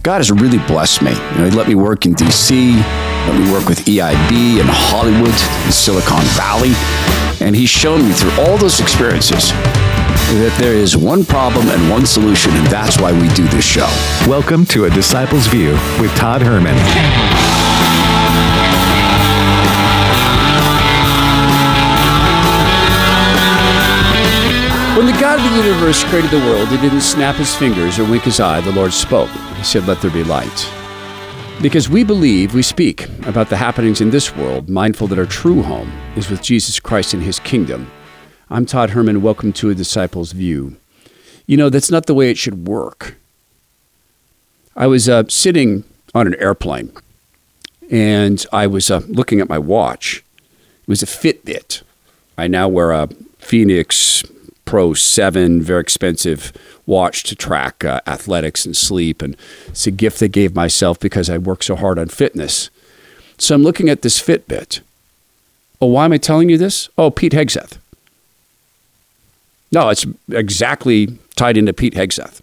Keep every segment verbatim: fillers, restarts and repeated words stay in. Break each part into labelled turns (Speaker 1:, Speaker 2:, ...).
Speaker 1: God has really blessed me. You know, he let me work in D C, let me work with E I B in Hollywood, in Silicon Valley, and he's shown me through all those experiences that there is one problem and one solution, and that's why we do this show.
Speaker 2: Welcome to A Disciple's View with Todd Herman.
Speaker 3: When the God of the universe created the world, he didn't snap his fingers or wink his eye. The Lord spoke. He said, "Let there be light." Because we believe, we speak about the happenings in this world, mindful that our true home is with Jesus Christ and his kingdom. I'm Todd Herman. Welcome to A Disciple's View. You know, that's not the way it should work. I was uh, sitting on an airplane, and I was uh, looking at my watch. It was a Fitbit. I now wear a Phoenix Pro seven, very expensive watch to track uh, athletics and sleep. And it's a gift I gave myself because I work so hard on fitness. So I'm looking at this Fitbit. Oh, why am I telling you this? Oh, Pete Hegseth. No, it's exactly tied into Pete Hegseth.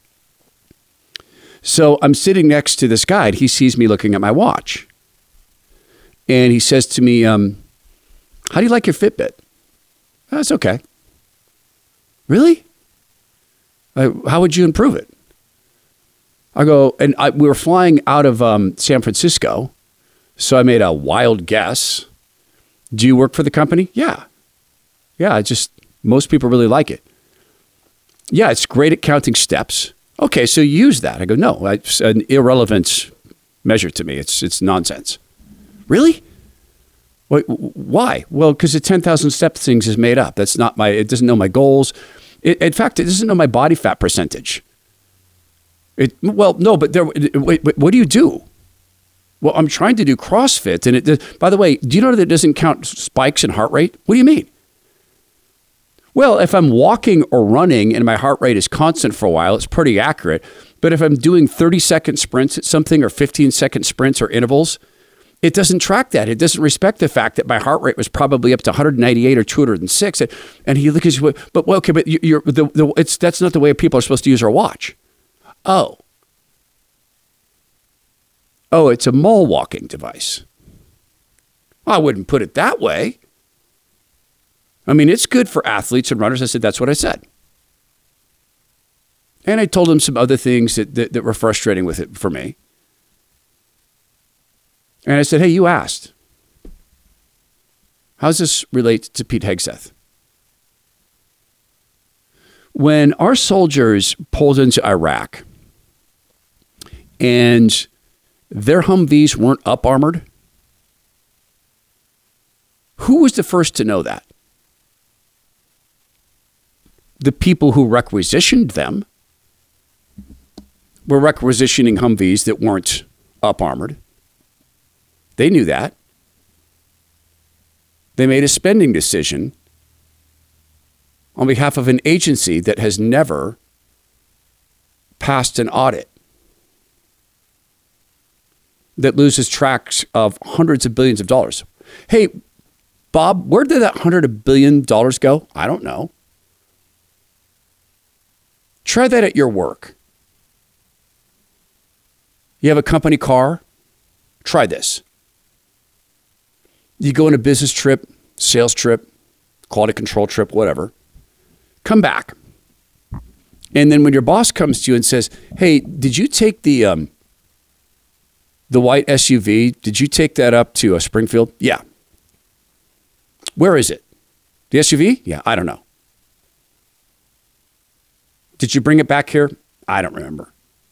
Speaker 3: So I'm sitting next to this guy. He sees me looking at my watch. And he says to me, um, how do you like your Fitbit? Oh, it's okay. Really? Uh, how would you improve it? I go, and I, we were flying out of um, San Francisco, so I made a wild guess. Do you work for the company? Yeah. Yeah, I just, most people really like it. Yeah, it's great at counting steps. Okay, so you use that. I go, no, it's an irrelevant measure to me. It's it's nonsense. Really? Wait, why? Well, because the ten thousand step things is made up. That's not my, it doesn't know my goals. It, in fact, it doesn't know my body fat percentage. It, well, no, but there, wait, wait, what do you do? Well, I'm trying to do CrossFit. And it, by the way, do you know that it doesn't count spikes in heart rate? What do you mean? Well, if I'm walking or running and my heart rate is constant for a while, it's pretty accurate. But if I'm doing thirty second sprints at something or fifteen second sprints or intervals, it doesn't track that. It doesn't respect the fact that my heart rate was probably up to one ninety-eight or two oh six. And he looks, but well, okay, but you're the, the it's that's not the way people are supposed to use our watch. Oh, oh, it's a mole walking device. Well, I wouldn't put it that way. I mean, it's good for athletes and runners. I said, that's what I said. And I told him some other things that that, that were frustrating with it for me. And I said, hey, you asked. How does this relate to Pete Hegseth? When our soldiers pulled into Iraq and their Humvees weren't up armored, who was the first to know that? The people who requisitioned them were requisitioning Humvees that weren't up armored. They knew that. They made a spending decision on behalf of an agency that has never passed an audit, that loses tracks of hundreds of billions of dollars. Hey, Bob, where did that hundred billion dollars go? I don't know. Try that at your work. You have a company car? Try this. You go on a business trip, sales trip, quality control trip, whatever. Come back. And then when your boss comes to you and says, hey, did you take the um, the white S U V? Did you take that up to uh, Springfield? Yeah. Where is it? The S U V? Yeah, I don't know. Did you bring it back here? I don't remember.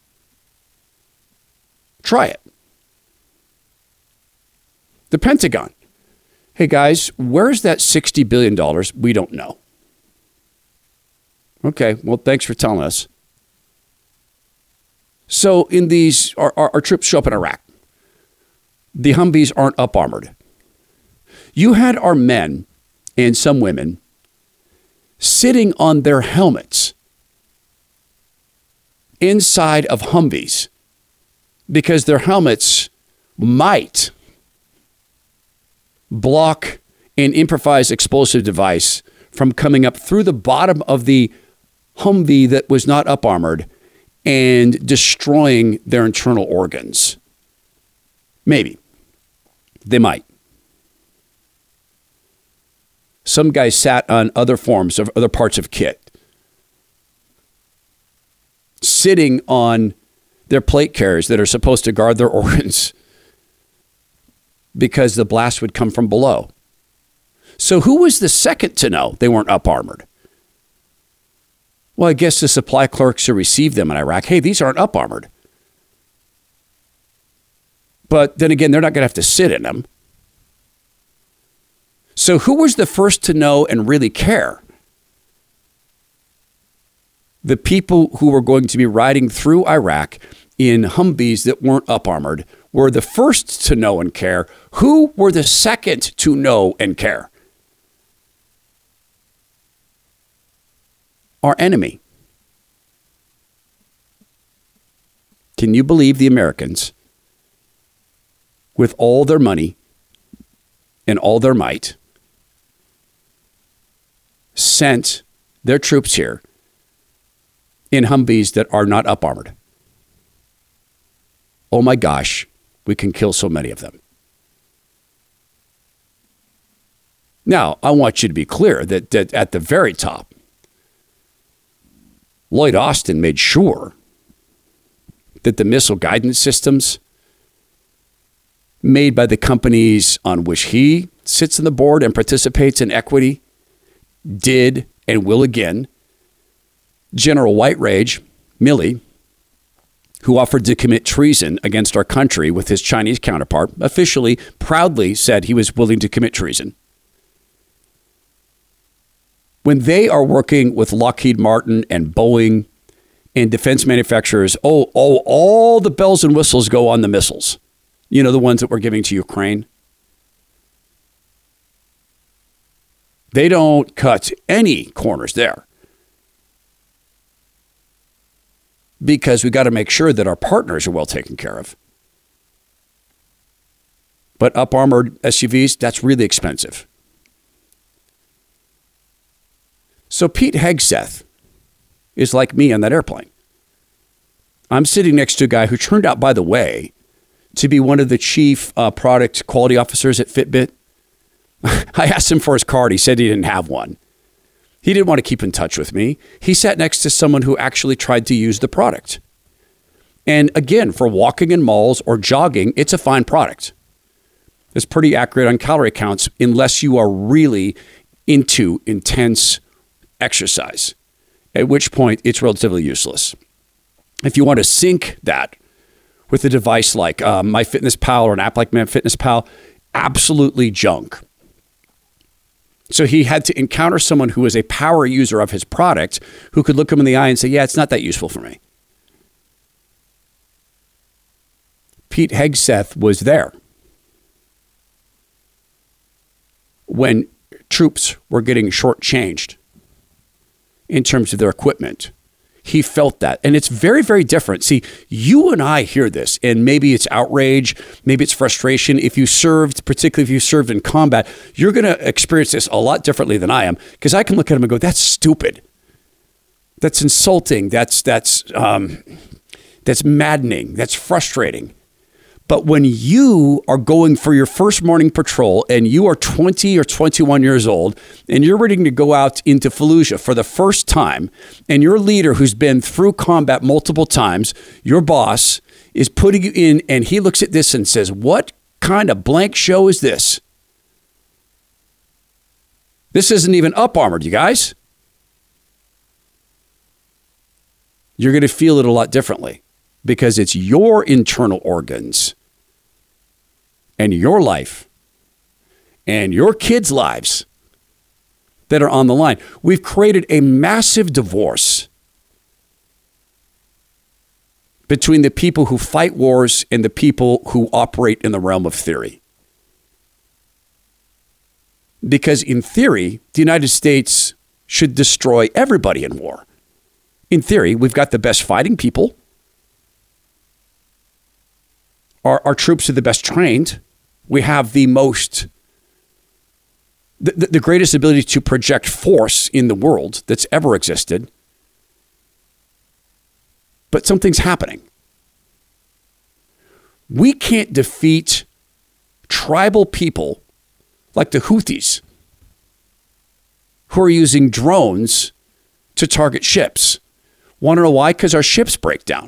Speaker 3: Try it. The Pentagon. Hey guys, where's that sixty billion dollars? We don't know. Okay, well, thanks for telling us. So in these, our, our, our troops show up in Iraq. The Humvees aren't up armored. You had our men and some women sitting on their helmets inside of Humvees because their helmets might block an improvised explosive device from coming up through the bottom of the Humvee that was not up armored and destroying their internal organs. Maybe. They might. Some guys sat on other forms of other parts of kit, sitting on their plate carriers that are supposed to guard their organs because the blast would come from below. So who was the second to know they weren't up armored? Well, I guess the supply clerks who received them in Iraq, hey, these aren't up armored. But then again, they're not going to have to sit in them. So who was the first to know and really care? The people who were going to be riding through Iraq in Humvees that weren't up armored were the first to know and care. Who were the second to know and care? Our enemy. Can you believe the Americans, with all their money and all their might, sent their troops here in Humvees that are not up armored? Oh my gosh, we can kill so many of them. Now, I want you to be clear that, that at the very top, Lloyd Austin made sure that the missile guidance systems made by the companies on which he sits on the board and participates in equity did and will again. General White Rage, Milley, who offered to commit treason against our country with his Chinese counterpart, officially, proudly said he was willing to commit treason. When they are working with Lockheed Martin and Boeing and defense manufacturers, oh, oh, all the bells and whistles go on the missiles. You know, the ones that we're giving to Ukraine. They don't cut any corners there. Because we got to make sure that our partners are well taken care of. But up-armored S U Vs, that's really expensive. So Pete Hegseth is like me on that airplane. I'm sitting next to a guy who turned out, by the way, to be one of the chief uh, product quality officers at Fitbit. I asked him for his card. He said he didn't have one. He didn't want to keep in touch with me. He sat next to someone who actually tried to use the product. And again, for walking in malls or jogging, it's a fine product. It's pretty accurate on calorie counts unless you are really into intense exercise, at which point it's relatively useless. If you want to sync that with a device like uh, MyFitnessPal or an app like MyFitnessPal, absolutely junk. So he had to encounter someone who was a power user of his product who could look him in the eye and say, yeah, it's not that useful for me. Pete Hegseth was there when troops were getting shortchanged in terms of their equipment. He felt that. And it's very, very different. See, you and I hear this, and maybe it's outrage, maybe it's frustration. If you served, particularly if you served in combat, you're going to experience this a lot differently than I am, because I can look at him and go, that's stupid. That's insulting. That's, that's, um, that's maddening. That's frustrating. But when you are going for your first morning patrol and you are twenty or twenty-one years old and you're ready to go out into Fallujah for the first time, and your leader who's been through combat multiple times, your boss, is putting you in, and he looks at this and says, what kind of blank show is this? This isn't even up armored, you guys. You're going to feel it a lot differently. Because it's your internal organs and your life and your kids' lives that are on the line. We've created a massive divorce between the people who fight wars and the people who operate in the realm of theory. Because in theory, the United States should destroy everybody in war. In theory, we've got the best fighting people. Our, our troops are the best trained. We have the most, the, the greatest ability to project force in the world that's ever existed. but something's happening. We can't defeat tribal people like the Houthis who are using drones to target ships. Want to know why? Because our ships break down.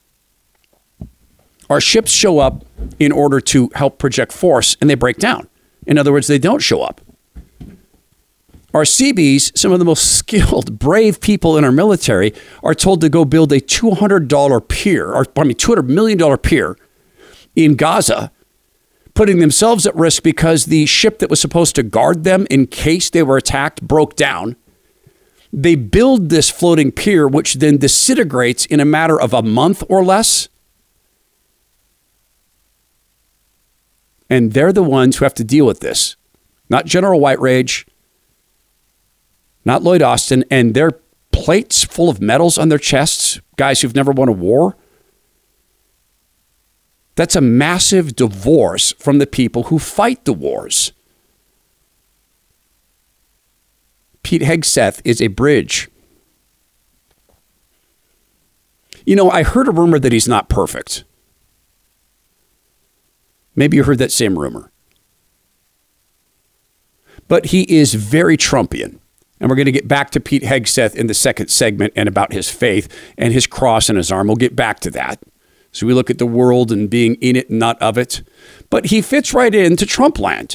Speaker 3: Our ships show up in order to help project force, and they break down. In other words, they don't show up. Our Seabees, some of the most skilled, brave people in our military, are told to go build a two hundred dollars pier, or I mean, two hundred million dollars pier in Gaza, putting themselves at risk because the ship that was supposed to guard them in case they were attacked broke down. They build this floating pier, which then disintegrates in a matter of a month or less. And they're the ones who have to deal with this. Not General White Rage, not Lloyd Austin, and their plates full of medals on their chests, guys who've never won a war. That's a massive divorce from the people who fight the wars. Pete Hegseth is a bridge. You know, I heard a rumor that he's not perfect. Maybe you heard that same rumor. But he is very Trumpian. And we're going to get back to Pete Hegseth in the second segment and about his faith and his cross on his arm. We'll get back to that. So we look at the world and being in it and not of it. But he fits right into Trump land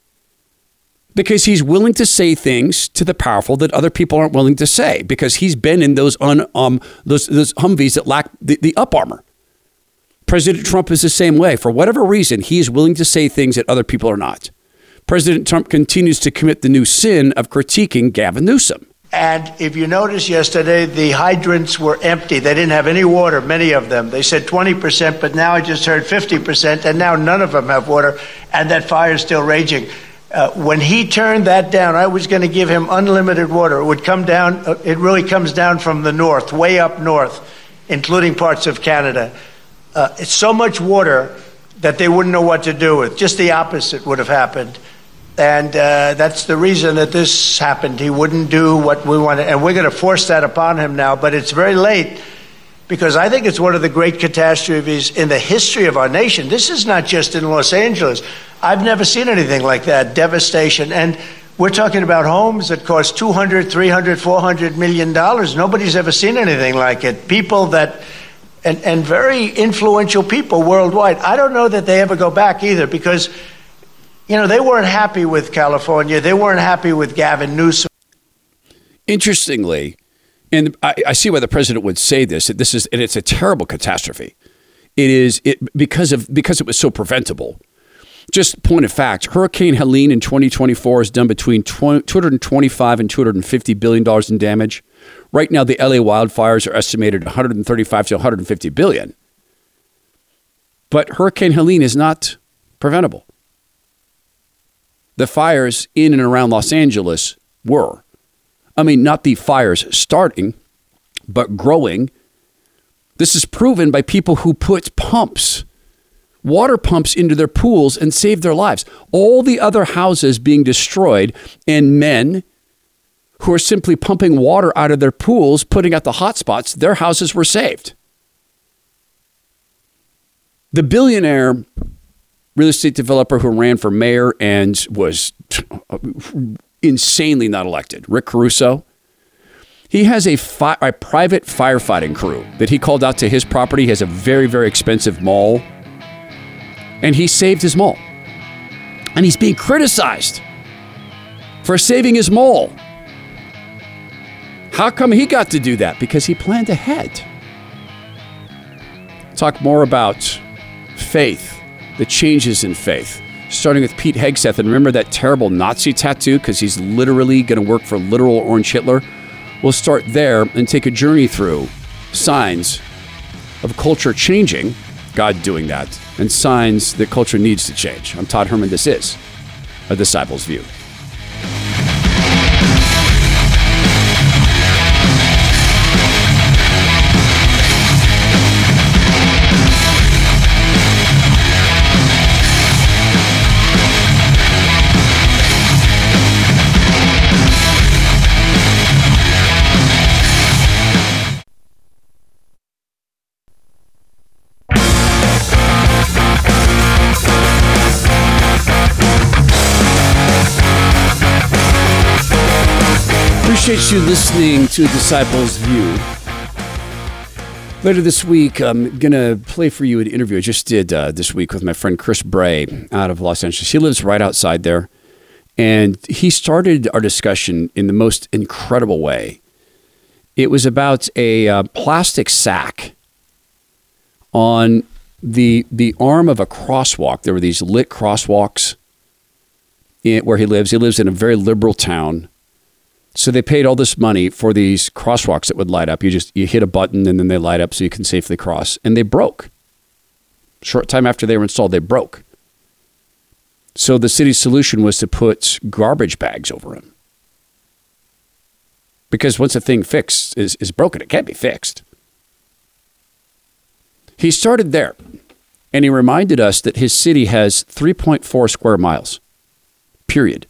Speaker 3: because he's willing to say things to the powerful that other people aren't willing to say because he's been in those un, um those, those Humvees that lack the, the up armor. President Trump is the same way. For whatever reason, he is willing to say things that other people are not. President Trump continues to commit the new sin of critiquing Gavin Newsom.
Speaker 4: And if you notice yesterday, the hydrants were empty. They didn't have any water, many of them. They said twenty percent, but now I just heard fifty percent, and now none of them have water, and that fire is still raging. Uh, when he turned that down, I was going to give him unlimited water. It would come down, uh, it really comes down from the north, way up north, including parts of Canada. Uh, it's so much water that they wouldn't know what to do with. Just the opposite would have happened. And uh, that's the reason that this happened. He wouldn't do what we wanted. And we're going to force that upon him now. But it's very late because I think it's one of the great catastrophes in the history of our nation. This is not just in Los Angeles. I've never seen anything like that, devastation. And we're talking about homes that cost two hundred, three hundred, four hundred million dollars. Nobody's ever seen anything like it. People that, and, and very influential people worldwide. I don't know that they ever go back either because, you know, they weren't happy with California. They weren't happy with Gavin Newsom.
Speaker 3: Interestingly, and I, I see why the president would say this. That this is, and it's a terrible catastrophe. It is it because of because it was so preventable. Just point of fact: Hurricane Helene in twenty twenty-four has done between two hundred twenty-five and two hundred fifty billion dollars in damage. Right now, the L A wildfires are estimated one hundred thirty-five to one hundred fifty billion. But Hurricane Helene is not preventable. The fires in and around Los Angeles were. I mean, not the fires starting, but growing. This is proven by people who put pumps, water pumps into their pools and saved their lives. All the other houses being destroyed and men who are simply pumping water out of their pools, putting out the hot spots, their houses were saved. The billionaire real estate developer who ran for mayor and was insanely not elected, Rick Caruso, he has a, fi- a private firefighting crew that he called out to his property. He has a very, very expensive mall. And he saved his mall. And he's being criticized for saving his mall. How come he got to do that? Because he planned ahead. Talk more about faith. The changes in faith, starting with Pete Hegseth. And remember that terrible Nazi tattoo because he's literally going to work for literal Orange Hitler. We'll start there and take a journey through signs of culture changing, God doing that, and signs that culture needs to change. I'm Todd Herman. This is A Disciple's View. Appreciate you listening to Disciples View. Later this week, I'm going to play for you an interview I just did uh, this week with my friend Chris Bray out of Los Angeles. He lives right outside there. And he started our discussion in the most incredible way. It was about a uh, plastic sack on the the arm of a crosswalk. There were these lit crosswalks in, where he lives. He lives in a very liberal town. So they paid all this money for these crosswalks that would light up. You just you hit a button and then they light up so you can safely cross. And they broke. Short time after they were installed, they broke. So the city's solution was to put garbage bags over them. Because once a thing fixed is, is broken, it can't be fixed. He started there, and he reminded us that his city has three point four square miles, period.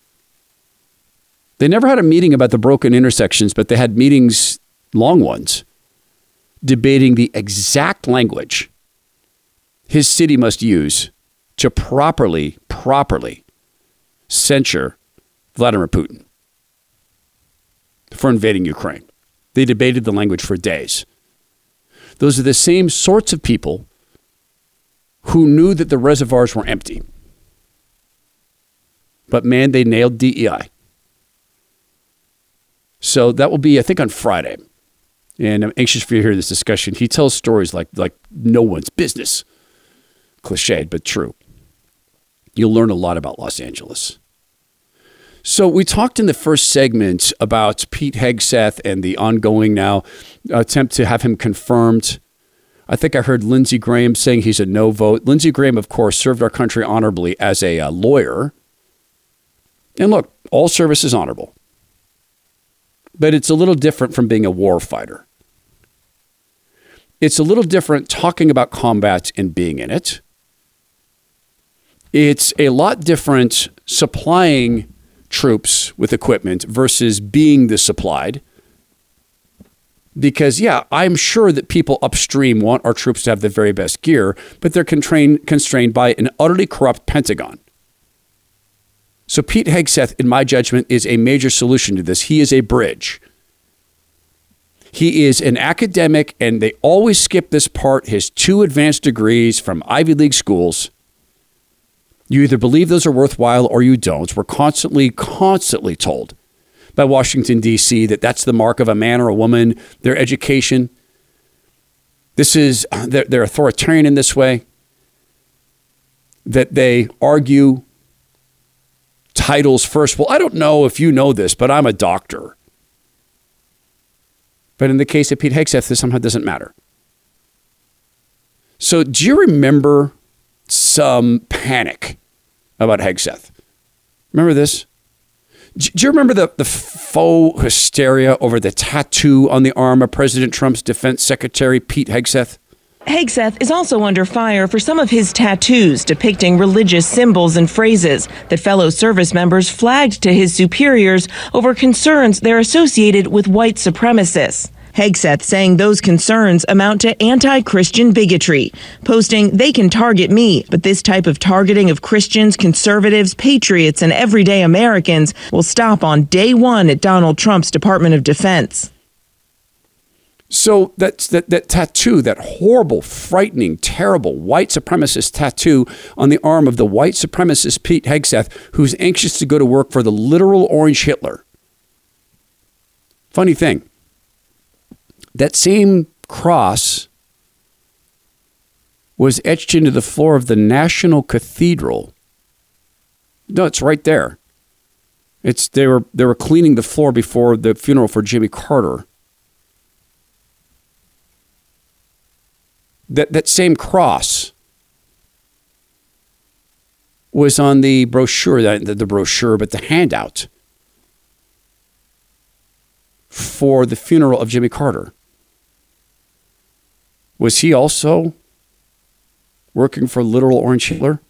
Speaker 3: They never had a meeting about the broken intersections, but they had meetings, long ones, debating the exact language his city must use to properly, properly censure Vladimir Putin for invading Ukraine. They debated the language for days. Those are the same sorts of people who knew that the reservoirs were empty. But man, they nailed D E I. So that will be, I think, on Friday. And I'm anxious for you to hear this discussion. He tells stories like, like no one's business. Cliched, but true. You'll learn a lot about Los Angeles. So we talked in the first segment about Pete Hegseth and the ongoing now attempt to have him confirmed. I think I heard Lindsey Graham saying he's a no vote. Lindsey Graham, of course, served our country honorably as a uh, lawyer. And look, all service is honorable. But it's a little different from being a war fighter. It's a little different talking about combat and being in it. It's a lot different supplying troops with equipment versus being the supplied. Because, yeah, I'm sure that people upstream want our troops to have the very best gear, but they're constrained, constrained by an utterly corrupt Pentagon. So Pete Hegseth, in my judgment, is a major solution to this. He is a bridge. He is an academic, and they always skip this part, his two advanced degrees from Ivy League schools. You either believe those are worthwhile or you don't. We're constantly, constantly told by Washington, D C that that's the mark of a man or a woman, their education. This is, they're, they're authoritarian in this way, that they argue titles first. Well, I don't know if you know this, but I'm a doctor. But in the case of Pete Hegseth, this somehow doesn't matter. So do you remember some panic about Hegseth? Remember this? Do you remember the, the faux hysteria over the tattoo on the arm of President Trump's defense secretary, Pete Hegseth?
Speaker 5: Hegseth is also under fire for some of his tattoos depicting religious symbols and phrases that fellow service members flagged to his superiors over concerns they're associated with white supremacists. Hegseth saying those concerns amount to anti-Christian bigotry, posting, "They can target me, but this type of targeting of Christians, conservatives, patriots, and everyday Americans will stop on day one at Donald Trump's Department of Defense."
Speaker 3: So that's that, that tattoo, that horrible, frightening, terrible white supremacist tattoo on the arm of the white supremacist Pete Hegseth, who's anxious to go to work for the literal Orange Hitler. Funny thing, that same cross was etched into the floor of the National Cathedral. No, it's right there. It's they were they were cleaning the floor before the funeral for Jimmy Carter. That that same cross was on the brochure, the, the brochure, but the handout for the funeral of Jimmy Carter. Was he also working for literal Orange Hitler?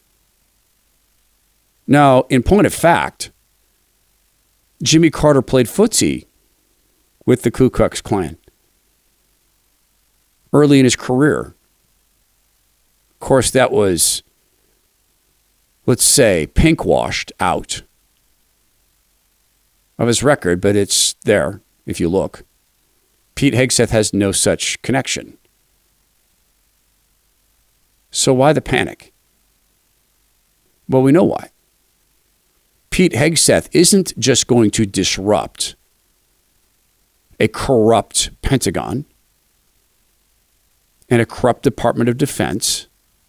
Speaker 3: Now, in point of fact, Jimmy Carter played footsie with the Ku Klux Klan early in his career. Of course, that was, let's say, pink-washed out of his record, but it's there if you look. Pete Hegseth has no such connection. So why the panic? Well, we know why. Pete Hegseth isn't just going to disrupt a corrupt Pentagon and a corrupt Department of Defense.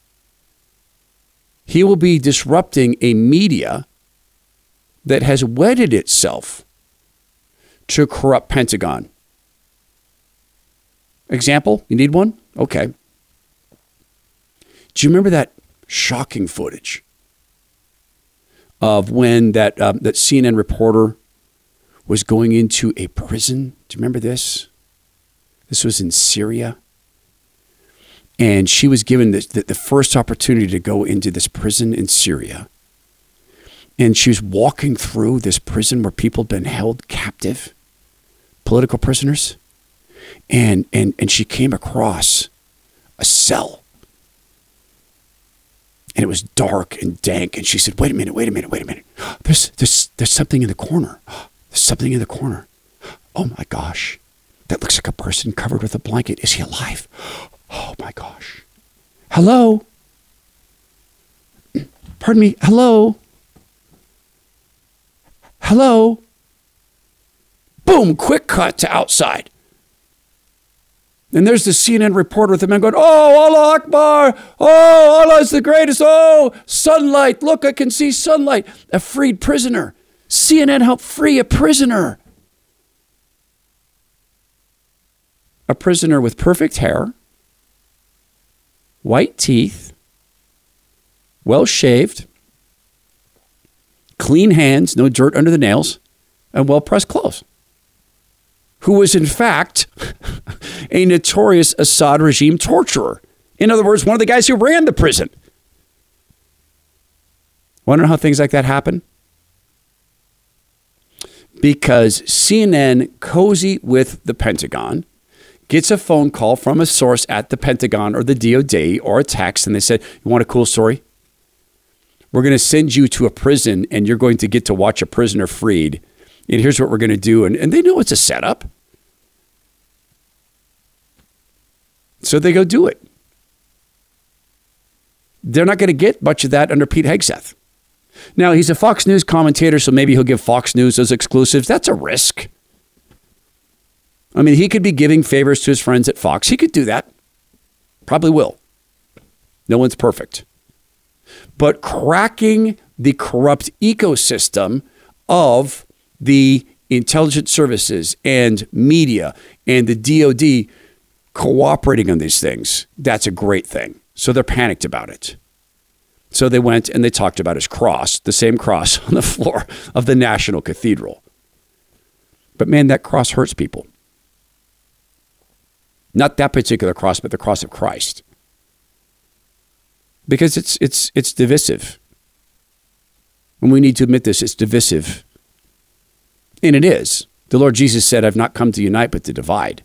Speaker 3: He will be disrupting a media that has wedded itself to a corrupt Pentagon. Example, you need one? Okay. Do you remember that shocking footage of when that um, that C N N reporter was going into a prison? Do you remember this? This was in Syria. And she was given the, the, the first opportunity to go into this prison in Syria. And she was walking through this prison where people had been held captive, political prisoners. And, and, and she came across a cell. And it was dark and dank. And she said, wait a minute, wait a minute, wait a minute. There's, there's, there's something in the corner. There's something in the corner. Oh my gosh. That looks like a person covered with a blanket. Is he alive? Oh my gosh. Hello? Pardon me. Hello? Hello? Boom, quick cut to outside. And there's the C N N reporter with the men going, oh, Allah Akbar. Oh, Allah is the greatest. Oh, sunlight. Look, I can see sunlight. A freed prisoner. C N N helped free a prisoner. A prisoner with perfect hair, white teeth, well shaved, clean hands, no dirt under the nails, and well pressed clothes. Who was in fact a notorious Assad regime torturer. In other words, one of the guys who ran the prison. Want to know how things like that happen? Because C N N, cozy with the Pentagon, gets a phone call from a source at the Pentagon or the D O D or a text, and they said, you want a cool story? We're going to send you to a prison, and you're going to get to watch a prisoner freed. And here's what we're going to do. And, and they know it's a setup. So they go do it. They're not going to get much of that under Pete Hegseth. Now, he's a Fox News commentator, so maybe he'll give Fox News those exclusives. That's a risk. I mean, he could be giving favors to his friends at Fox. He could do that. Probably will. No one's perfect. But cracking the corrupt ecosystem of the intelligence services and media and the D O D cooperating on these things, that's a great thing. So they're panicked about it. So they went and they talked about his cross, the same cross on the floor of the National Cathedral. But man, that cross hurts people. Not that particular cross, but the cross of Christ. Because it's it's it's divisive. And we need to admit this, it's divisive. And it is. The Lord Jesus said, I've not come to unite, but to divide.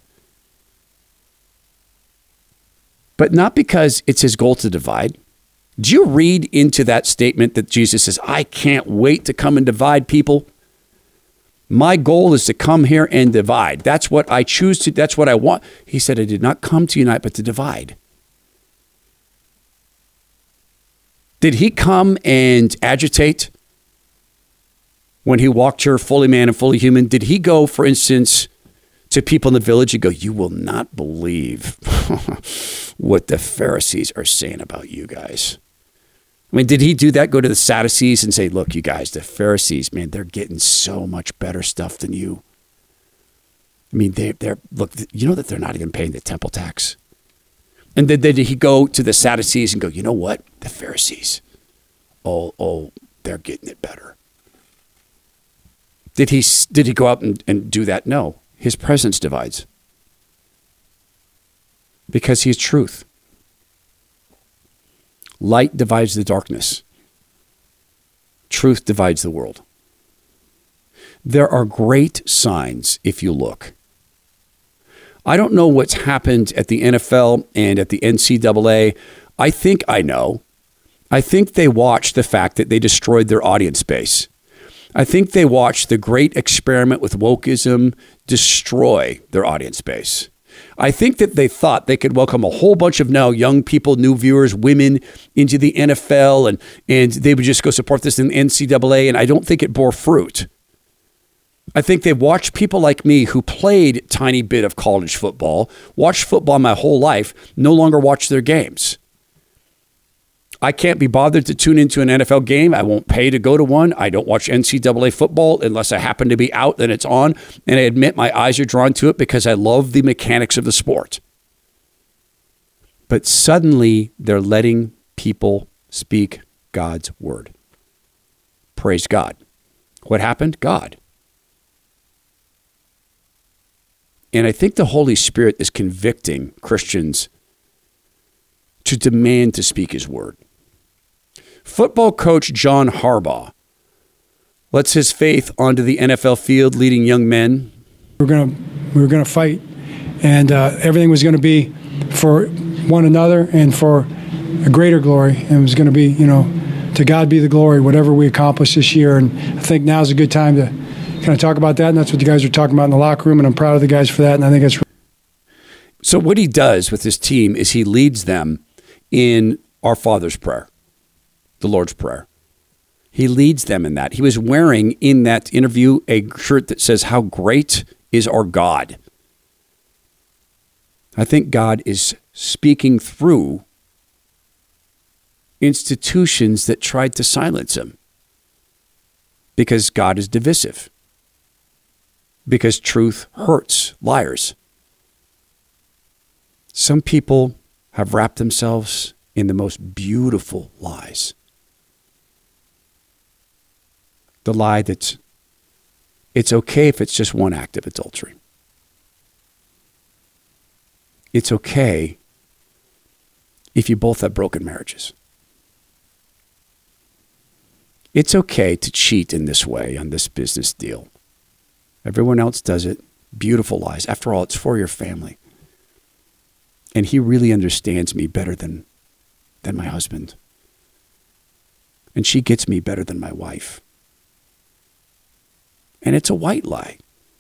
Speaker 3: But not because it's his goal to divide. Do you read into that statement that Jesus says, I can't wait to come and divide people? My goal is to come here and divide. That's what I choose to, that's what I want. He said, I did not come to unite, but to divide. Did he come and agitate when he walked here fully man and fully human? Did he go, for instance, to people in the village and go, you will not believe what the Pharisees are saying about you guys? I mean, did he do that? Go to the Sadducees and say, look, you guys, the Pharisees, man, they're getting so much better stuff than you. I mean, they, they're, look, you know that they're not even paying the temple tax. And then did he go to the Sadducees and go, you know what? The Pharisees, oh, oh, they're getting it better. Did he, did he go out and, and do that? No. His presence divides. Because he's truth. Light divides the darkness. Truth divides the world. There are great signs if you look. I don't know what's happened at the N F L and at the N C double A. I think I know. I think they watched the fact that they destroyed their audience base. I think they watched the great experiment with wokeism destroy their audience base. I think that they thought they could welcome a whole bunch of now young people, new viewers, women into the N F L, and, and they would just go support this in the N C double A, and I don't think it bore fruit. I think they watched people like me who played a tiny bit of college football, watched football my whole life, no longer watch their games. I can't be bothered to tune into an N F L game. I won't pay to go to one. I don't watch N C double A football unless I happen to be out and it's on. And I admit my eyes are drawn to it because I love the mechanics of the sport. But suddenly they're letting people speak God's word. Praise God. What happened? God. And I think the Holy Spirit is convicting Christians to demand to speak his word. Football coach John Harbaugh lets his faith onto the N F L field, leading young men.
Speaker 6: We're gonna we were gonna fight, and uh, everything was gonna be for one another and for a greater glory. And it was gonna be, you know, to God be the glory, whatever we accomplish this year. And I think now's a good time to kind of talk about that. And that's what you guys are talking about in the locker room. And I'm proud of the guys for that. And I think it's.
Speaker 3: So what he does with his team is he leads them in our Father's prayer, the Lord's Prayer. He leads them in that. He was wearing in that interview a shirt that says, "How great is our God." I think God is speaking through institutions that tried to silence him because God is divisive, because truth hurts liars. Some people have wrapped themselves in the most beautiful lies. The lie that it's okay if it's just one act of adultery. It's okay if you both have broken marriages. It's okay to cheat in this way on this business deal. Everyone else does it. Beautiful lies. After all, it's for your family. And he really understands me better than, than my husband. And she gets me better than my wife. And it's a white lie.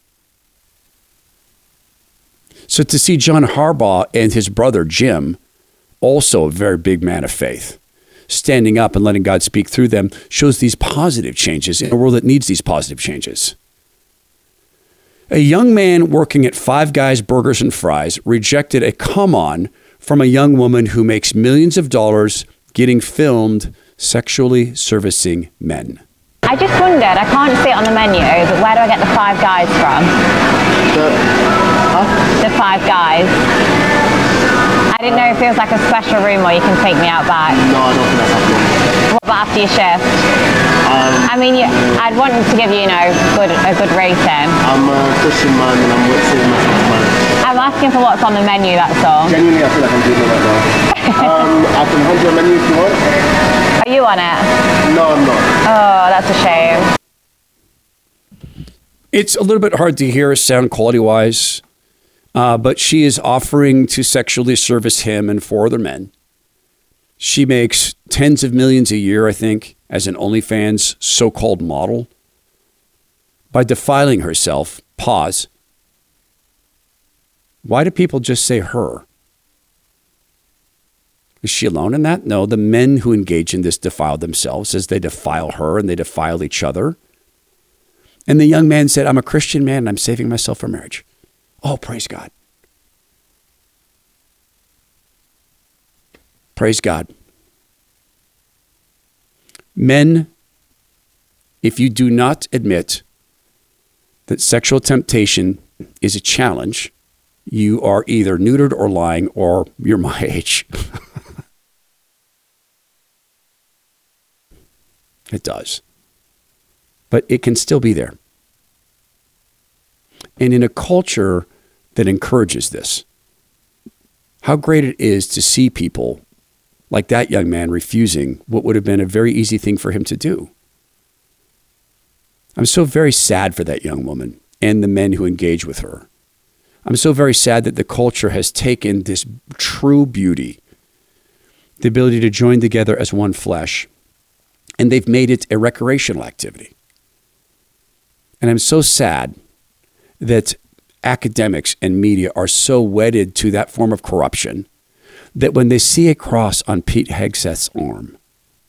Speaker 3: So to see John Harbaugh and his brother Jim, also a very big man of faith, standing up and letting God speak through them, shows these positive changes in a world that needs these positive changes. A young man working at Five Guys Burgers and Fries rejected a come-on from a young woman who makes millions of dollars getting filmed sexually servicing men.
Speaker 7: I just wondered, I can't see it on the menu, but where do I get the Five Guys from?
Speaker 8: The, huh?
Speaker 7: The Five Guys. I didn't know if it was like a special room where you can take me out back.
Speaker 8: No, I don't think that's happening.
Speaker 7: What about after your shift?
Speaker 8: Um,
Speaker 7: I mean, you, I'd want to give you, you know, good, a good rating.
Speaker 8: I'm a Christian man and I'm with saving myself marriage.
Speaker 7: I'm asking for what's on the menu, that's all.
Speaker 8: Genuinely, I feel like I'm doing it right now. um, I can hand you a menu if you want.
Speaker 7: Are you on it?
Speaker 8: No, I'm not.
Speaker 7: Oh, that's a shame.
Speaker 3: It's a little bit hard to hear sound quality-wise, uh, but she is offering to sexually service him and four other men. She makes tens of millions a year, I think, as an OnlyFans so-called model. By defiling herself, pause. Why do people just say her? Is she alone in that? No, the men who engage in this defile themselves as they defile her and they defile each other. And the young man said, I'm a Christian man and I'm saving myself for marriage. Oh, praise God. Praise God. Men, if you do not admit that sexual temptation is a challenge, you are either neutered or lying, or you're my age. It does. But it can still be there. And in a culture that encourages this, how great it is to see people like that young man refusing what would have been a very easy thing for him to do. I'm so very sad for that young woman and the men who engage with her. I'm so very sad that the culture has taken this true beauty, the ability to join together as one flesh, and they've made it a recreational activity. And I'm so sad that academics and media are so wedded to that form of corruption that when they see a cross on Pete Hegseth's arm,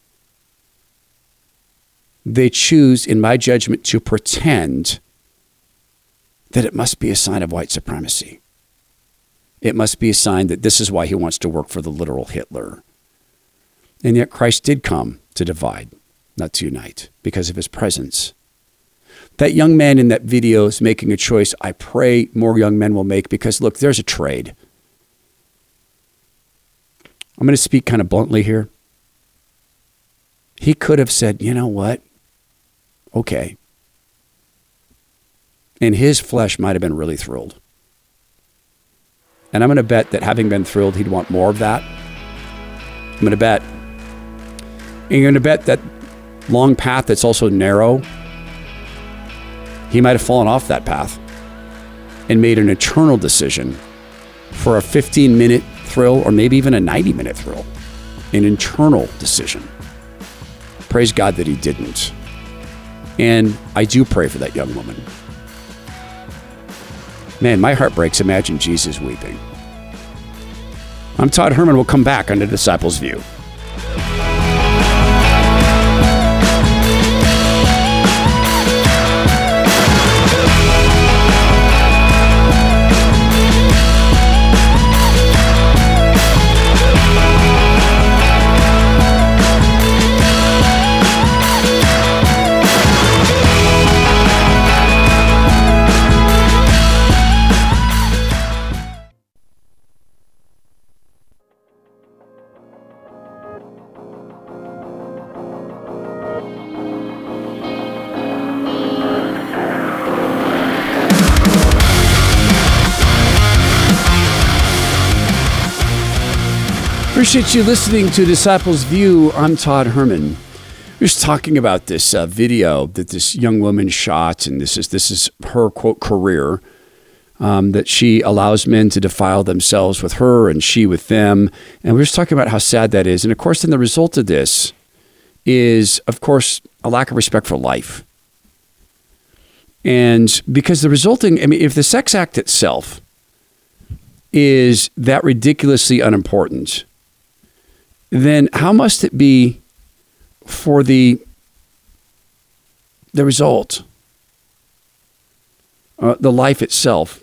Speaker 3: they choose, in my judgment, to pretend that it must be a sign of white supremacy. It must be a sign that this is why he wants to work for the literal Hitler. And yet Christ did come to divide, not to unite, because of his presence. That young man in that video is making a choice I pray more young men will make, because, look, there's a trade. I'm going to speak kind of bluntly here. He could have said, you know what? Okay. And his flesh might have been really thrilled. And I'm going to bet that having been thrilled, he'd want more of that. I'm going to bet. And you're going to bet that long path that's also narrow, he might have fallen off that path and made an eternal decision for a fifteen minute thrill, or maybe even a ninety minute thrill. An internal decision. Praise God that he didn't. And I do pray for that young woman. Man, my heart breaks. Imagine Jesus weeping. I'm Todd Herman. We'll come back on The Disciples' View. Appreciate you listening to Disciples View. I'm Todd Herman. We're just talking about this uh, video that this young woman shot, and this is this is her, quote, career, um, that she allows men to defile themselves with her and she with them. And we're just talking about how sad that is. And of course, then the result of this is, of course, a lack of respect for life. And because the resulting, I mean, if the sex act itself is that ridiculously unimportant, then how must it be for the the result, uh, the life itself?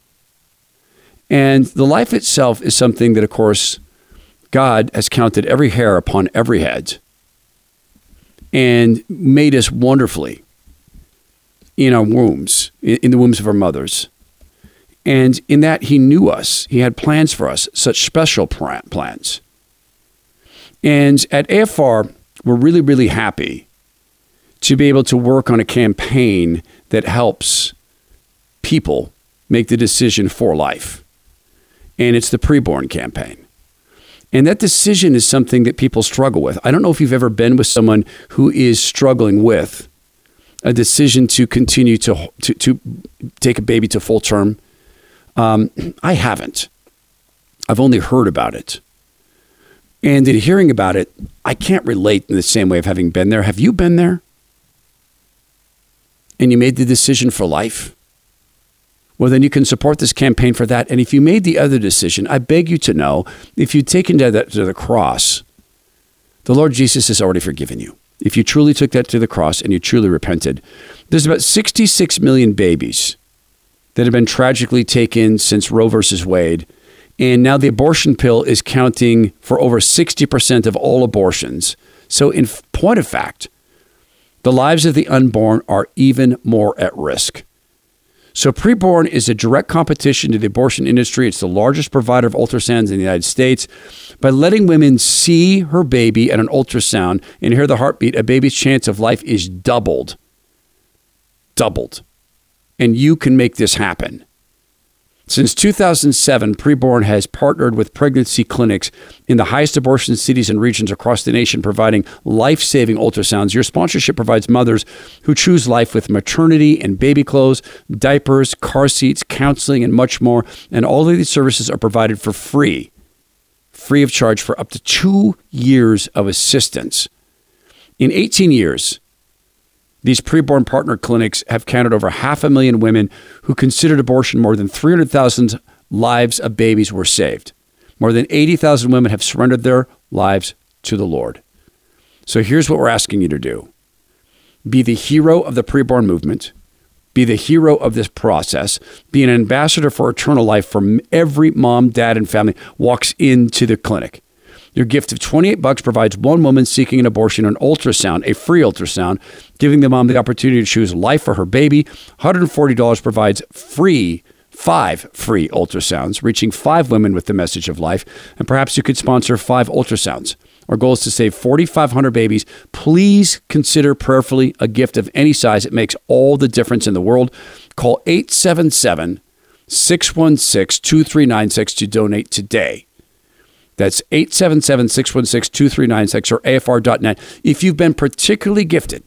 Speaker 3: And the life itself is something that, of course, God has counted every hair upon every head and made us wonderfully in our wombs, in the wombs of our mothers. And in that, he knew us. He had plans for us, such special plans. And at A F R, we're really, really happy to be able to work on a campaign that helps people make the decision for life. And it's the preborn campaign. And that decision is something that people struggle with. I don't know if you've ever been with someone who is struggling with a decision to continue to, to, to take a baby to full term. Um, I haven't. I've only heard about it. And in hearing about it, I can't relate in the same way of having been there. Have you been there? And you made the decision for life? Well, then you can support this campaign for that. And if you made the other decision, I beg you to know, if you'd taken that to the cross, the Lord Jesus has already forgiven you. If you truly took that to the cross and you truly repented, there's about sixty-six million babies that have been tragically taken since Roe versus Wade. And now the abortion pill is counting for over sixty percent of all abortions. So in point of fact, the lives of the unborn are even more at risk. So preborn is a direct competition to the abortion industry. It's the largest provider of ultrasounds in the United States. By letting women see her baby at an ultrasound and hear the heartbeat, a baby's chance of life is doubled. Doubled. And you can make this happen. Since two thousand seven, Preborn has partnered with pregnancy clinics in the highest abortion cities and regions across the nation, providing life-saving ultrasounds. Your sponsorship provides mothers who choose life with maternity and baby clothes, diapers, car seats, counseling, and much more. And all of these services are provided for free, free of charge for up to two years of assistance. In eighteen years, These preborn partner clinics have counted over half a million women who considered abortion. More than three hundred thousand lives of babies were saved. More than eighty thousand women have surrendered their lives to the Lord. So here's what we're asking you to do. Be the hero of the preborn movement. Be the hero of this process. Be an ambassador for eternal life for every mom, dad, and family walks into the clinic. Your gift of twenty-eight bucks provides one woman seeking an abortion an ultrasound, a free ultrasound, giving the mom the opportunity to choose life for her baby. one hundred forty dollars provides free, five free ultrasounds, reaching five women with the message of life. And perhaps you could sponsor five ultrasounds. Our goal is to save four thousand five hundred babies. Please consider prayerfully a gift of any size. It makes all the difference in the world. Call eight seven seven, six one six, two three nine six to donate today. That's eight seven seven, six one six, two three nine six or A F R dot net. If you've been particularly gifted,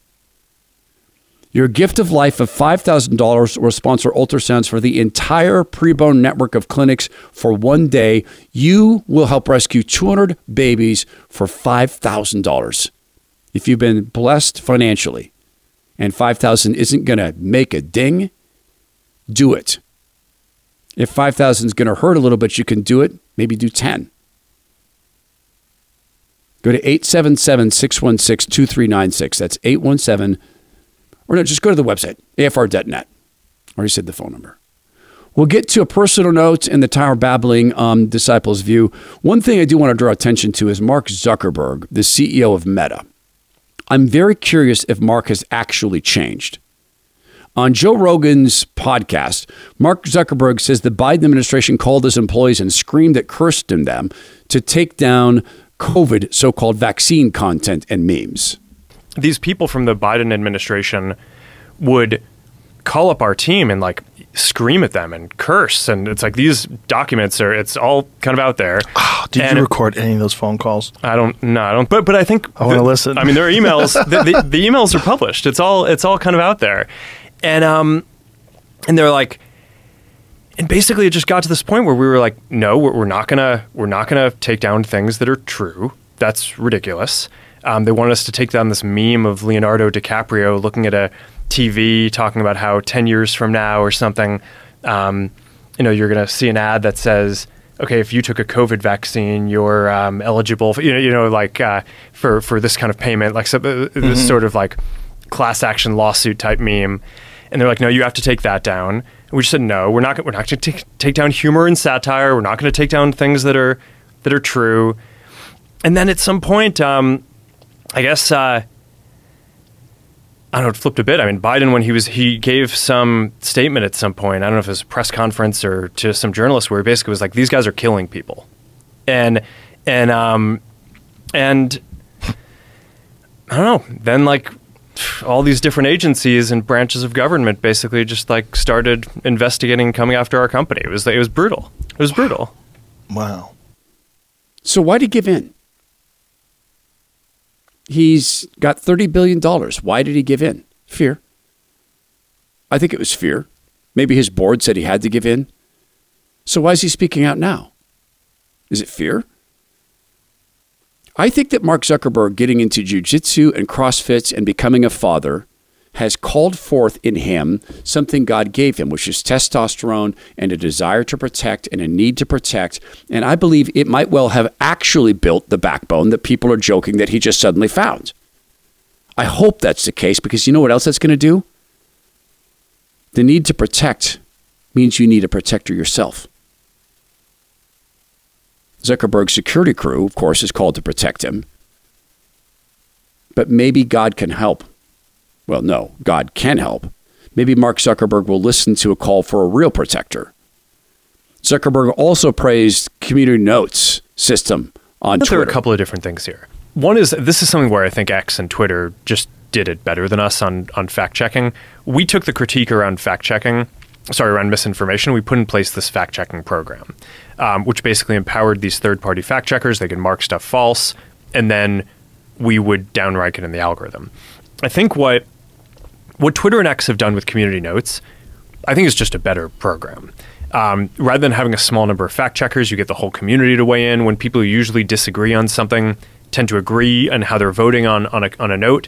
Speaker 3: your gift of life of five thousand dollars will sponsor ultrasounds for the entire preborn network of clinics for one day. You will help rescue two hundred babies for five thousand dollars. If you've been blessed financially and five thousand dollars isn't going to make a ding, do it. If five thousand dollars is going to hurt a little bit, you can do it. Maybe do ten. Go to eight seven seven, six one six, two three nine six. That's eight one seven. Or no, just go to the website, A F R dot net. I already said the phone number. We'll get to a personal note in the Tower Babbling um, Disciples View. One thing I do want to draw attention to is Mark Zuckerberg, the C E O of Meta. I'm very curious if Mark has actually changed. On Joe Rogan's podcast, Mark Zuckerberg says the Biden administration called his employees and screamed at cursed in them to take down COVID so-called vaccine content and memes.
Speaker 9: These people from the Biden administration would call up our team and like scream at them and curse. And it's like these documents are, it's all kind of out there.
Speaker 10: Oh, did and you record any of those phone calls?
Speaker 9: I don't, no, I don't. But but I think
Speaker 10: I want to listen.
Speaker 9: I mean, there are emails. the, the, the emails are published. It's all it's all kind of out there. And um, and they're like, and basically it just got to this point where we were like, no, we're, we're not gonna we're not gonna take down things that are true. That's ridiculous. Um, they wanted us to take down this meme of Leonardo DiCaprio looking at a T V talking about how ten years from now or something, um, you know, you're going to see an ad that says, okay, if you took a COVID vaccine, you're um, eligible for, you know, you know, like uh, for, for this kind of payment, like so, uh, mm-hmm. this sort of like class action lawsuit type meme. And they're like, no, you have to take that down. And we just said, no, we're not, we're not going to take, take down humor and satire. We're not going to take down things that are, that are true. And then at some point, um, I guess, uh, I don't know, it flipped a bit. I mean, Biden, when he was, he gave some statement at some point, I don't know if it was a press conference or to some journalists, where he basically was like, these guys are killing people. And, and, um, and I don't know, then like all these different agencies and branches of government basically just like started investigating, coming after our company. It was, it was brutal. It was brutal.
Speaker 10: Wow.
Speaker 3: So why'd he give in? He's got thirty billion dollars. Why did he give in? Fear. I think it was fear. Maybe his board said he had to give in. So why is he speaking out now? Is it fear? I think that Mark Zuckerberg getting into jiu-jitsu and CrossFit and becoming a father has called forth in him something God gave him, which is testosterone and a desire to protect and a need to protect. And I believe it might well have actually built the backbone that people are joking that he just suddenly found. I hope that's the case, because you know what else that's going to do? The need to protect means you need a protector yourself. Zuckerberg's security crew, of course, is called to protect him. But maybe God can help. Well, no, God can help. Maybe Mark Zuckerberg will listen to a call for a real protector. Zuckerberg also praised Community Notes system on Twitter.
Speaker 9: There are a couple of different things here. One is, this is something where I think X and Twitter just did it better than us on, on fact-checking. We took the critique around fact-checking, sorry, around misinformation. We put in place this fact-checking program, um, which basically empowered these third-party fact-checkers. They could mark stuff false, and then we would downrank it in the algorithm. I think what what Twitter and X have done with Community Notes, I think is just a better program. Um, rather than having a small number of fact checkers, you get the whole community to weigh in. When people who usually disagree on something tend to agree on how they're voting on on a, on a note,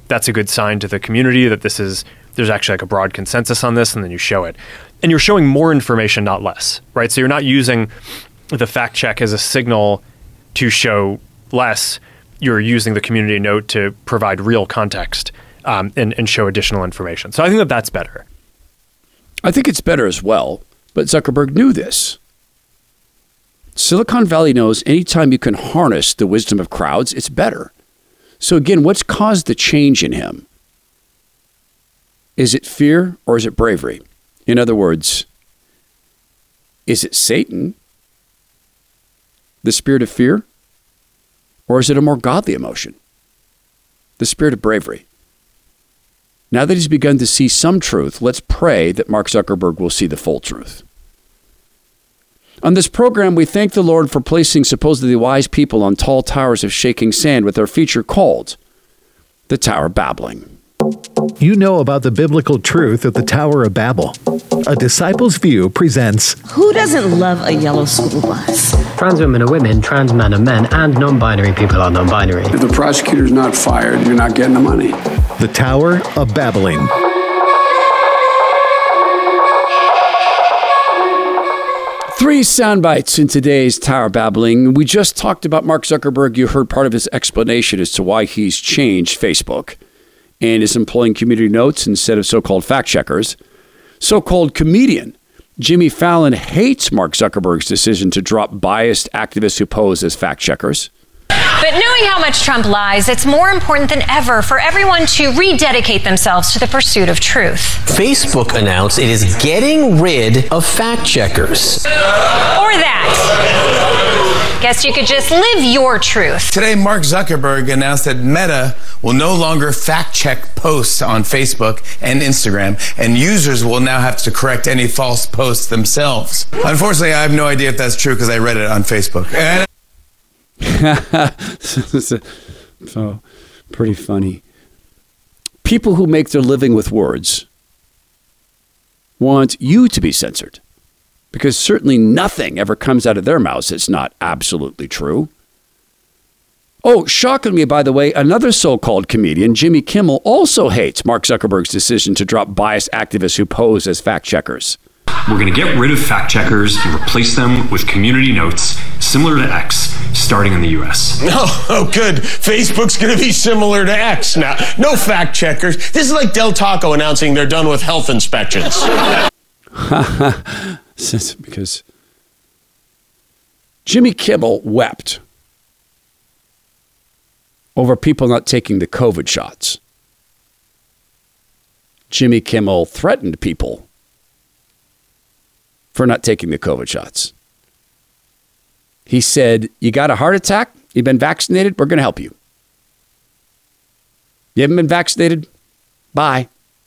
Speaker 9: that's a good sign to the community that this is, there's actually like a broad consensus on this, and then you show it. And you're showing more information, not less, right? So you're not using the fact check as a signal to show less. You're using the community note to provide real context um, and, and show additional information. So I think that that's better.
Speaker 3: I think it's better as well, but Zuckerberg knew this. Silicon Valley knows anytime you can harness the wisdom of crowds, it's better. So again, what's caused the change in him? Is it fear or is it bravery? In other words, is it Satan, the spirit of fear, or is it a more godly emotion, the spirit of bravery? Now that he's begun to see some truth, let's pray that Mark Zuckerberg will see the full truth. On this program, we thank the Lord for placing supposedly wise people on tall towers of shaking sand with our feature called The Tower of Babbling.
Speaker 2: You know about the biblical truth of the Tower of Babel. A Disciple's View presents
Speaker 11: Who doesn't love a yellow school bus?
Speaker 12: Trans women are women, trans men are men, and non-binary people are non-binary.
Speaker 13: If the prosecutor's not fired, you're not getting the money.
Speaker 2: The Tower of Babbling.
Speaker 3: Three sound bites in today's Tower Babbling. We just talked about Mark Zuckerberg. You heard part of his explanation as to why he's changed Facebook and is employing community notes instead of so-called fact checkers. So-called comedian Jimmy Fallon hates Mark Zuckerberg's decision to drop biased activists who pose as fact checkers.
Speaker 14: But knowing how much Trump lies, it's more important than ever for everyone to rededicate themselves to the pursuit of truth.
Speaker 15: Facebook announced it is getting rid of fact checkers.
Speaker 14: Or that. Guess you could just live your truth.
Speaker 16: Today, Mark Zuckerberg announced that Meta will no longer fact check posts on Facebook and Instagram, and users will now have to correct any false posts themselves. Unfortunately, I have no idea if that's true because I read it on Facebook. And
Speaker 3: So, pretty funny. People who make their living with words want you to be censored, because certainly nothing ever comes out of their mouths that's not absolutely true. Oh, shockingly, by the way, another so-called comedian, Jimmy Kimmel, also hates Mark Zuckerberg's decision to drop biased activists who pose as fact checkers.
Speaker 17: We're going to get rid of fact checkers and replace them with community notes similar to X, starting in the U S.
Speaker 18: Oh, oh good. Facebook's going to be similar to X now. No fact checkers. This is like Del Taco announcing they're done with health inspections.
Speaker 3: Because Jimmy Kimmel wept over people not taking the COVID shots. Jimmy Kimmel threatened people for not taking the COVID shots. He said, you got a heart attack? You've been vaccinated? We're going to help you. You haven't been vaccinated? Bye.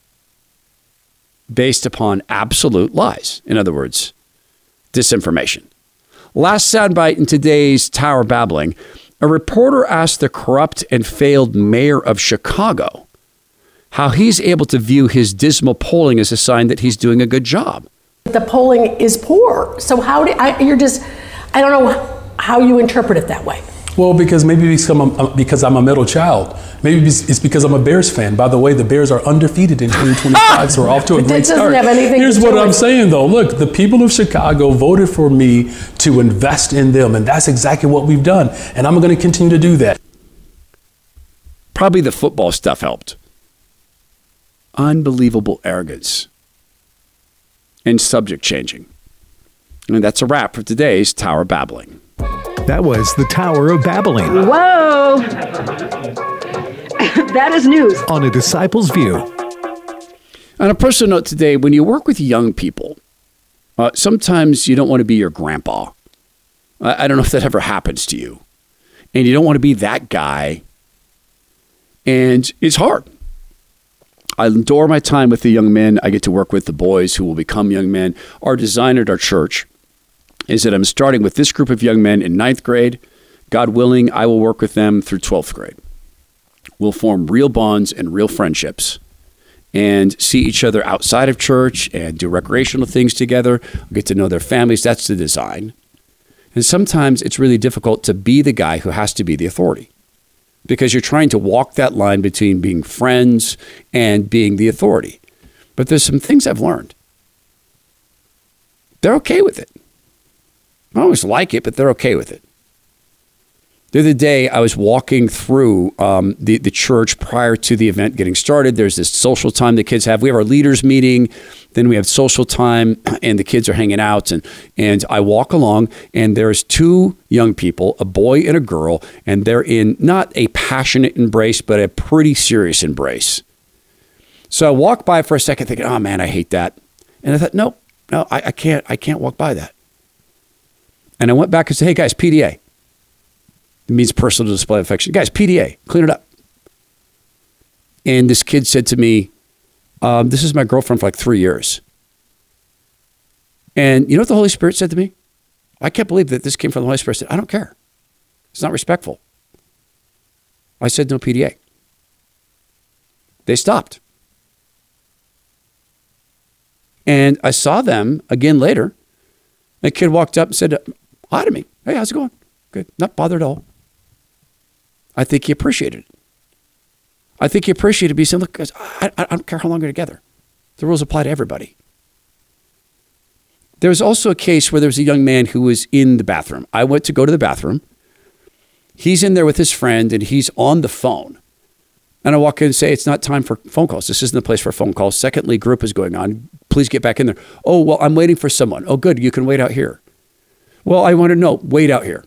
Speaker 3: Based upon absolute lies. In other words, disinformation. Last soundbite in today's Tower Babbling. A reporter asked the corrupt and failed mayor of Chicago how he's able to view his dismal polling as a sign that he's doing a good job.
Speaker 19: The polling is poor. So how do I, you're just, I don't know how you interpret it that way.
Speaker 20: Well, because maybe because I'm, because I'm a middle child. Maybe it's because I'm a Bears fan. By the way, the Bears are undefeated in twenty twenty-five, so we're off to a great start.
Speaker 19: Have anything
Speaker 20: Here's
Speaker 19: to
Speaker 20: what
Speaker 19: do
Speaker 20: I'm
Speaker 19: with-
Speaker 20: saying, though. Look, the people of Chicago voted for me to invest in them, and that's exactly what we've done. And I'm going to continue to do that.
Speaker 3: Probably the football stuff helped. Unbelievable arrogance and subject changing. And that's a wrap for today's Tower Babbling.
Speaker 2: That was the Tower of Babbling.
Speaker 21: Whoa! That is news.
Speaker 2: On A Disciple's View.
Speaker 3: On a personal note today, when you work with young people, uh, sometimes you don't want to be your grandpa. I, I don't know if that ever happens to you. And you don't want to be that guy. And it's hard. I adore my time with the young men. I get to work with the boys who will become young men. Our design at our church is that I'm starting with this group of young men in ninth grade. God willing, I will work with them through twelfth grade. We'll form real bonds and real friendships and see each other outside of church and do recreational things together, get to know their families. That's the design. And sometimes it's really difficult to be the guy who has to be the authority. because you're trying to walk that line between being friends and being the authority. But there's some things I've learned. They're okay with it. I don't always like it, but they're okay with it. The other day, I was walking through um, the, the church prior to the event getting started. There's this social time the kids have. We have our leaders meeting. Then we have social time, and the kids are hanging out. And, and I walk along, and there's two young people, a boy and a girl, and they're in not a passionate embrace, but a pretty serious embrace. So I walked by for a second thinking, oh, man, I hate that. And I thought, no, no, I, I can't. I can't walk by that. And I went back and said, hey, guys, P D A. It means personal display of affection. Guys, P D A, clean it up. And this kid said to me, um, this is my girlfriend for like three years. And you know what the Holy Spirit said to me? I can't believe that this came from the Holy Spirit. I said, I don't care. It's not respectful. I said, no P D A. They stopped. And I saw them again later. The kid walked up and said hi to me. Hey, how's it going? Good. Not bothered at all. I think he appreciated it. I think he appreciated me saying, look, guys, I, I don't care how long we're together. The rules apply to everybody. There was also a case where there was a young man who was in the bathroom. I went to go to the bathroom. He's in there with his friend, and he's on the phone. And I walk in and say, it's not time for phone calls. This isn't the place for phone calls. Secondly, group is going on. Please get back in there. Oh, well, I'm waiting for someone. Oh, good. You can wait out here. Well, I want to know. Wait out here.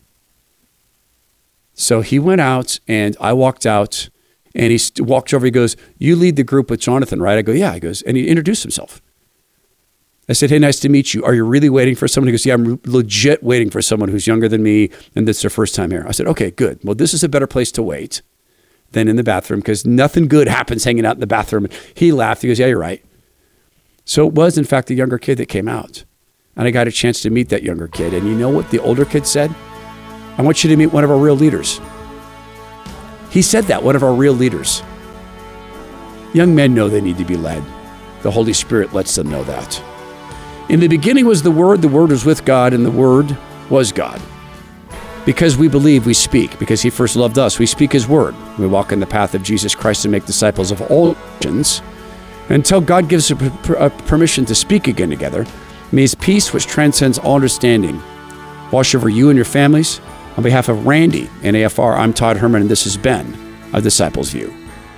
Speaker 3: So he went out, and I walked out, and he st- walked over. He goes, you lead the group with Jonathan, right? I go, yeah. He goes, and he introduced himself. I said, hey, nice to meet you. Are you really waiting for someone? He goes, yeah, I'm re- legit waiting for someone who's younger than me, and that's their first time here. I said, okay, good. Well, this is a better place to wait than in the bathroom, because nothing good happens hanging out in the bathroom. He laughed. He goes, yeah, you're right. So it was, in fact, the younger kid that came out. And I got a chance to meet that younger kid. And you know what the older kid said? I want you to meet one of our real leaders. He said that, one of our real leaders. Young men know they need to be led. The Holy Spirit lets them know that. In the beginning was the Word, the Word was with God, and the Word was God. Because we believe, we speak. Because he first loved us, we speak his word. We walk in the path of Jesus Christ and make disciples of all nations. Until God gives us a permission to speak again together, may his peace, which transcends all understanding, wash over you and your families. On behalf of Randy and A F R, I'm Todd Herman, and this has been A Disciple's View.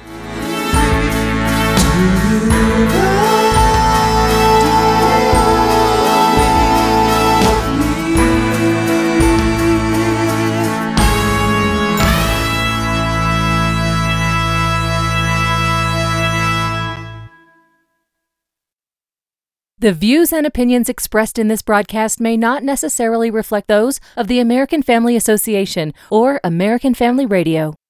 Speaker 21: The views and opinions expressed in this broadcast may not necessarily reflect those of the American Family Association or American Family Radio.